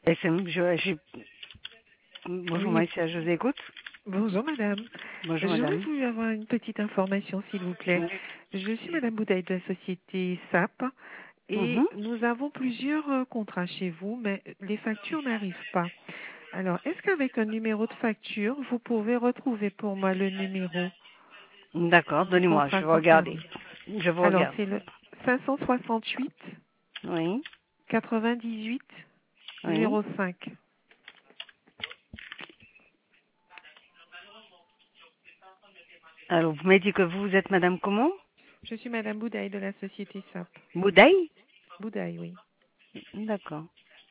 Bonjour, Oui, Maïssa, je vous écoute. bonjour madame. Bonjour, J'aurais madame. voulu avoir une petite information s'il vous plaît. Oui. Je suis madame Boudaille de la société SAP et Mhm. nous avons plusieurs contrats chez vous, mais les factures n'arrivent pas. Alors, est-ce qu'avec un numéro de facture, vous pouvez retrouver pour moi le numéro D'accord, du donnez-moi, je contrat vais regarder. concerné? Je vous Alors, regarde. c'est le 568 Oui, 98 oui. 05. Alors, vous m'avez dit que vous êtes madame comment? Je suis madame Boudaille de la société SAP. Boudaille? Boudaille, oui. D'accord.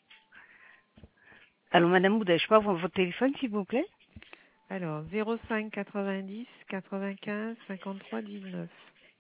Alors, madame Boudaille, je peux avoir votre téléphone, s'il vous plaît? Alors, 05 90 95 53 19.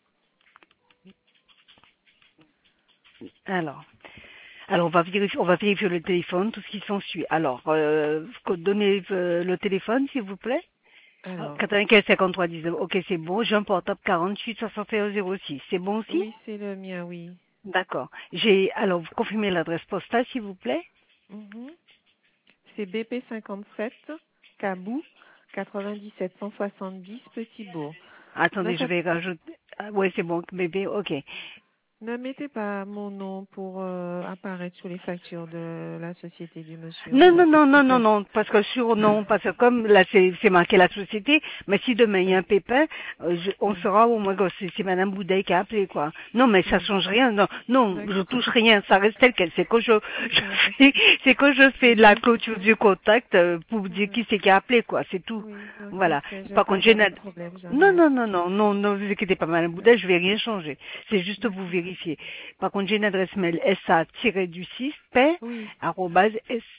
Alors, on va vérifier le téléphone, tout ce qui s'ensuit. Alors, donnez le téléphone, s'il vous plaît. Alors, 95 53 19. Ok, c'est bon. J'ai un portable 48 61 06. C'est bon aussi? oui, c'est le mien, oui. D'accord. Alors, vous confirmez l'adresse postale, s'il vous plaît? Mhm. C'est BP 57, Cabou, 97 170, Petit-Bourg. Ne, Attendez, je faites- vais rajouter. Ah, ouais, c'est bon, bébé, ok. ne mettez pas mon nom pour apparaître sur les factures de la société du monsieur, Non, non, madame, non, s'il vous non, non, plaît. non, parce que non, parce que comme là c'est marqué la société, mais si demain il y a Oui, un pépin, on oui, saura au moins que c'est Madame Boudet qui a appelé, quoi. Non, mais ça oui. change rien, non, non, je D'accord. touche rien, ça reste tel quel. Je D'accord. fais, c'est que je fais la Oui, clôture du contact pour vous dire oui, qui c'est qui a appelé, quoi, c'est tout. oui, ok, Voilà. je Par contre, passe, il n'y a pas de problème, non, j'enlève. non, non, non, non, ne vous inquiétez pas, Madame Boudet, je vais rien changer. C'est juste vous D'accord. vérifier. Par contre, j'ai une adresse mail sa-du-6 paix Oui, arrobase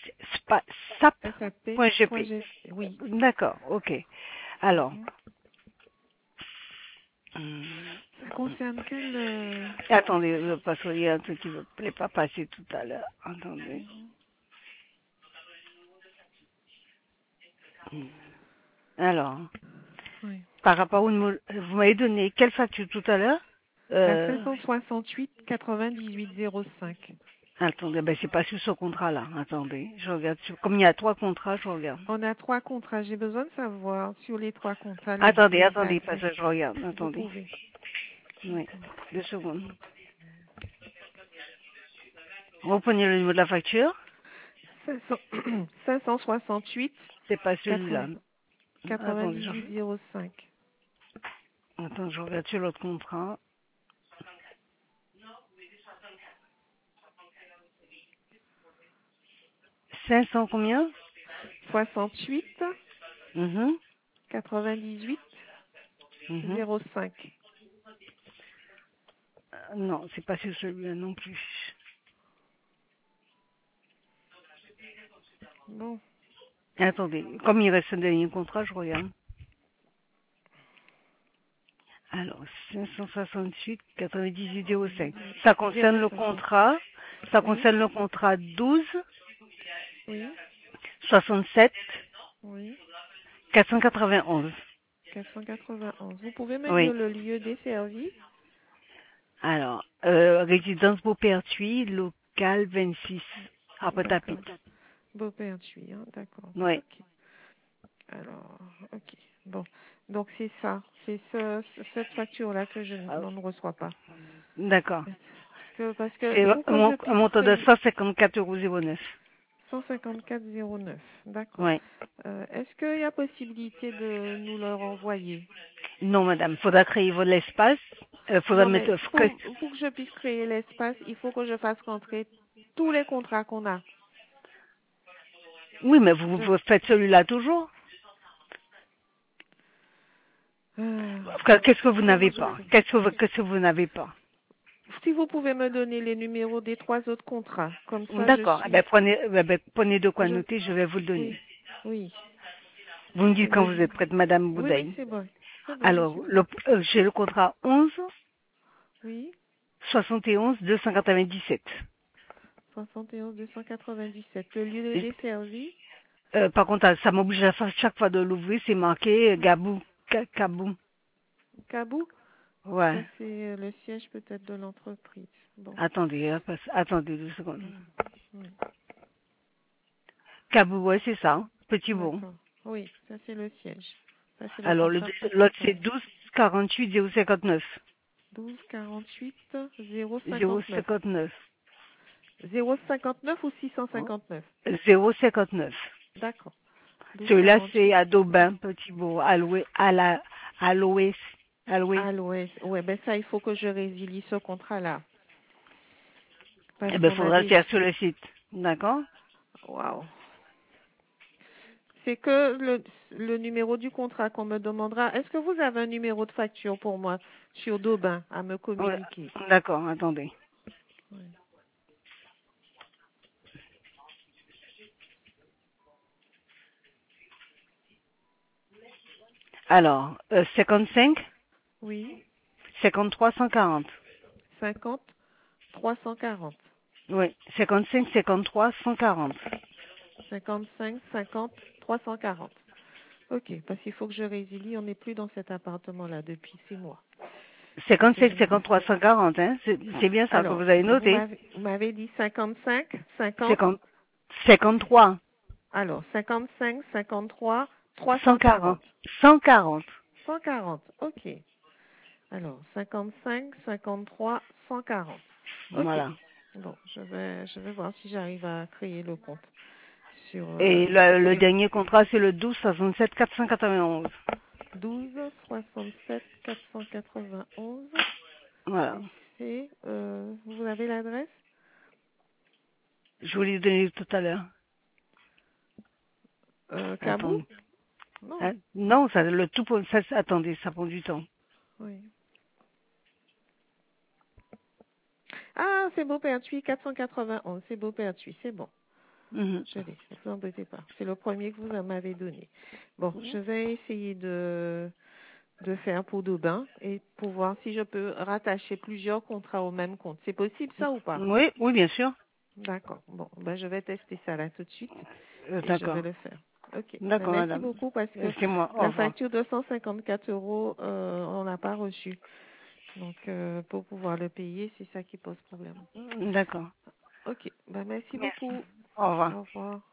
sap.gp. SAP.g, oui. D'accord, ok. Alors, Mhm. hum, Ça concerne quel... attendez, parce qu'il y a un truc qui ne me plaît pas passer tout à l'heure. Attendez. Mhm. Hum. Alors, Oui. par rapport au numéro, vous m'avez donné quelle facture tout à l'heure? La euh, 568 98 05. Attendez, ben c'est pas sur ce contrat-là. Attendez, je regarde comme il y a 3 contrats, je regarde. On a 3 contrats. J'ai besoin de savoir sur les 3 contrats les Attendez, dates. parce que je regarde. Vous Attendez. pouvez. Oui, 2 secondes. Reprenez le numéro de la facture. 500 568 C'est pas 80 celui-là. Attendez, 98 05. je regarde sur l'autre contrat. 500 combien? 68 Mhm, 98 mhm. 05. Non, c'est pas sur celui-là non plus. Bon. Attendez, comme il reste un dernier contrat, je regarde. Alors, 568 98 05. Ça concerne le 05, oui. contrat. Ça Oui, concerne le contrat 12 oui, 67 oui. 491. 491. Vous pouvez me dire Oui. le lieu desservi? Alors, résidence Beaupertuis, local 26, à Pointe-à-Pitre. D'accord. Beaupertuis, hein, d'accord. Oui. Ok. Alors, ok. Bon. Donc c'est ça. C'est cette facture-là que on ne reçoit pas. D'accord. Parce que C'est pour que je un puisse montant de créer 154,09 €. 154,09. D'accord. Oui. Est-ce qu'il y a possibilité de nous le renvoyer? Non, madame, faudra créer votre espace. Faudra Non, mais mettre pour que je puisse créer l'espace, il faut que je fasse rentrer tous les contrats qu'on a. Oui, mais Je, vous faites celui-là toujours. euh, Qu'est-ce que vous comment n'avez je pas? fais? Qu'est-ce que vous n'avez pas? Si vous pouvez me donner les numéros des 3 autres contrats, comme ça je D'accord. Eh suis. ben, prenez de quoi Je, noter, je vais vous le donner. oui, oui. Vous me dites Eh quand ben, vous êtes prête, madame oui, oui, Boudaille. c'est bon. C'est bon, je Alors, suis prête. j'ai le contrat 11 Oui, 71 297. 71 297. Le lieu de desservi, Par contre, ça m'oblige à chaque fois de l'ouvrir, c'est marqué Gabou, Kabou. Cabou. Ça, Ouais. c'est le siège peut-être de l'entreprise. Bon. Attendez, attendez 2 secondes. Hmm, hmm. Cabou, ouais, c'est ça. Petit Bourg. D'accord. Oui, ça c'est le siège. Ça c'est le Alors, contrat l'autre, c'est principal. 12 48 059. 12 48 059. 059. 059 ou 659? 059. D'accord. 12 Celui-là, c'est 48 à Daubin, Petit Bourg, à l'ouest. À l'ouest. à l'ouest. Ouais, ben ça, il faut que je résilie ce contrat-là. Parce Eh ben, qu'on faudra le avait... faire sur le site. D'accord? Waouh. C'est que le numéro du contrat qu'on me demandera. Est-ce que vous avez un numéro de facture pour moi sur Daubin à me Ouais, communiquer? d'accord, attendez. Ouais. Alors, 55 Oui, 53 140. 50 340. Oui, 55 53 140. 55 50 340. Ok, parce qu'il faut que je résilie. On n'est plus dans cet appartement-là depuis 6 mois. Il faut que 57 je... 53 140, hein? C'est bien ça que Alors, vous avez noté. vous m'avez dit 55 50. 50, 53 Alors, 55 53 140. 340. 140. 140. Ok. Alors, 55 53 140. Ok. Voilà. Bon, je vais voir si j'arrive à créer le compte sur Et le dernier contrat, c'est le 12 67 491. 12 67 491. Voilà. Et c'est, vous avez l'adresse? Je vous l'ai donné tout à l'heure. Cabou? Attendez. Non. Hein? Non, ça, le tout, attendez, ça prend du temps. Oui. Ah, c'est Beaupertuis 491. C'est Beaupertuis, c'est bon. Mhm. Je l'ai, ne vous embêtez pas. C'est le premier que vous m'avez donné. Bon, je vais essayer de faire pour Daubin et pour voir si je peux rattacher plusieurs contrats au même compte. C'est possible ça ou pas? Oui, oui, bien sûr. D'accord. Bon, ben je vais tester ça là tout de suite et je vais D'accord. le faire. Ok. Ben, D'accord, merci madame. beaucoup parce que C'est moi. Au la revoir. facture de 154 euros, on n'a pas reçu. Donc pour pouvoir le payer, c'est ça qui pose problème. D'accord. Ok. Ben merci Merci. beaucoup. Au revoir. Au revoir.